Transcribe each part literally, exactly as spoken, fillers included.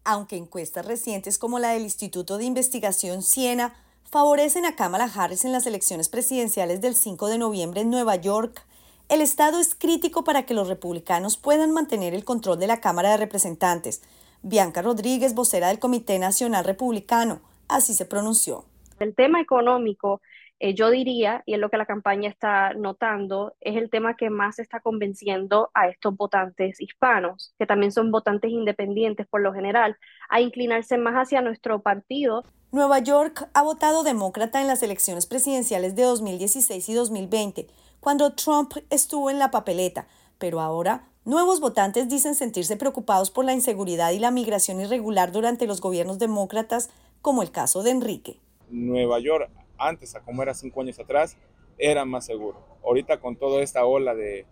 Aunque encuestas recientes como la del Instituto de Investigación Siena favorecen a Kamala Harris en las elecciones presidenciales del cinco de noviembre en Nueva York, el estado es crítico para que los republicanos puedan mantener el control de la Cámara de Representantes. Bianca Rodríguez, vocera del Comité Nacional Republicano, así se pronunció. El tema económico, eh, yo diría, y es lo que la campaña está notando, es el tema que más está convenciendo a estos votantes hispanos, que también son votantes independientes por lo general, a inclinarse más hacia nuestro partido. Nueva York ha votado demócrata en las elecciones presidenciales de dos mil dieciséis y dos mil veinte, cuando Trump estuvo en la papeleta, pero ahora nuevos votantes dicen sentirse preocupados por la inseguridad y la migración irregular durante los gobiernos demócratas, como el caso de Enrique. Nueva York, antes, a como era cinco años atrás, era más seguro. Ahorita con toda esta ola de,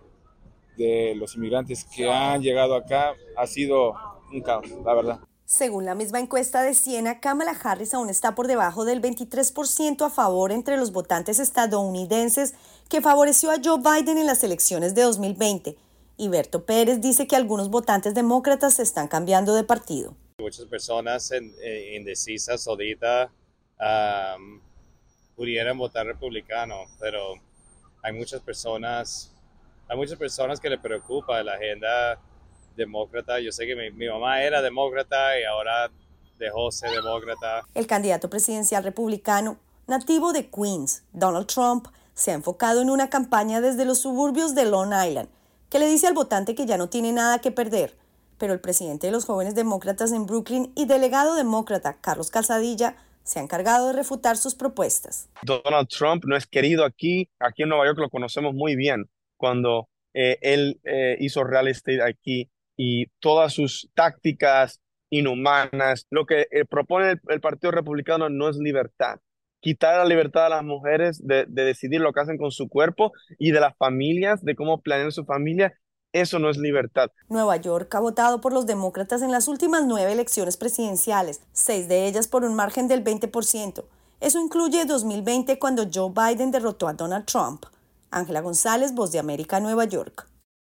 de los inmigrantes que han llegado acá, ha sido un caos, la verdad. Según la misma encuesta de Siena, Kamala Harris aún está por debajo del veintitrés por ciento a favor entre los votantes estadounidenses que favoreció a Joe Biden en las elecciones de dos mil veinte. Y Berto Pérez dice que algunos votantes demócratas se están cambiando de partido. Muchas personas indecisas ahorita um, pudieran votar republicano, pero hay muchas personas, hay muchas personas que le preocupa la agenda demócrata. Yo sé que mi, mi mamá era demócrata y ahora dejó ser demócrata. El candidato presidencial republicano, nativo de Queens, Donald Trump, se ha enfocado en una campaña desde los suburbios de Long Island, que le dice al votante que ya no tiene nada que perder. Pero el presidente de los jóvenes demócratas en Brooklyn y delegado demócrata Carlos Calzadilla se ha encargado de refutar sus propuestas. Donald Trump no es querido aquí, aquí en Nueva York lo conocemos muy bien, cuando eh, él eh, hizo real estate aquí y todas sus tácticas inhumanas, lo que eh, propone el, el Partido Republicano no es libertad. Quitar la libertad a las mujeres de, de decidir lo que hacen con su cuerpo y de las familias, de cómo planean su familia. Eso no es libertad. Nueva York ha votado por los demócratas en las últimas nueve elecciones presidenciales, seis de ellas por un margen del veinte por ciento. Eso incluye dos mil veinte, cuando Joe Biden derrotó a Donald Trump. Ángela González, Voz de América, Nueva York.